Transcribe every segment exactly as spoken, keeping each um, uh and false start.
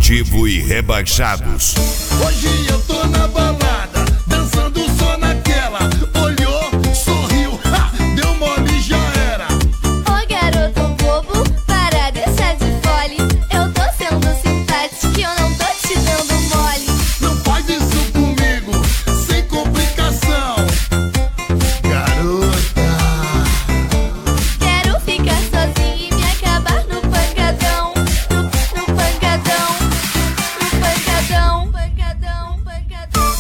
Primitivo e Rebaixados. Hoje eu tô na balada, dançando só naquela. Olhou, sorriu, ha, deu mole, já era. Ô garoto bobo, para deixar de fole. Eu tô sendo simpática e eu não tô te dando mole. Não faz isso comigo, sem complicação, garota. Quero ficar sozinha e me acabar no pancadão. No, no pancadão. No pancadão. Pancadão, pancadão.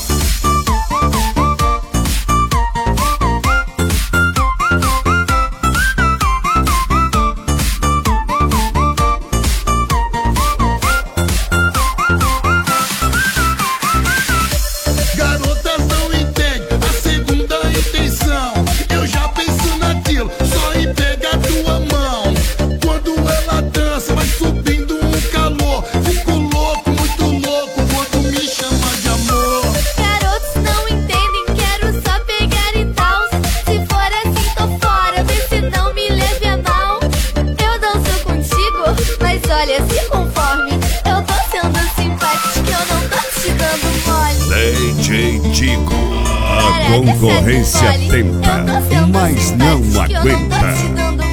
Garotas não entendem a segunda intenção. Eu já penso naquilo, só em pegar tua mão. Quando ela dança, vai subindo um calor. Fico louco, muito louco, quando me chama de amor. Garotos não entendem, quero só pegar e tal. Se for assim, tô fora, vê se não me leve a mal. Eu danço contigo, mas olha, se conforme. Eu tô sendo simpática, eu não tô te dando mole. D J Tico, a Para deixar de concorrência mole. tenta, Eu tô sendo mas não simpática, eu não tô te aguenta. dando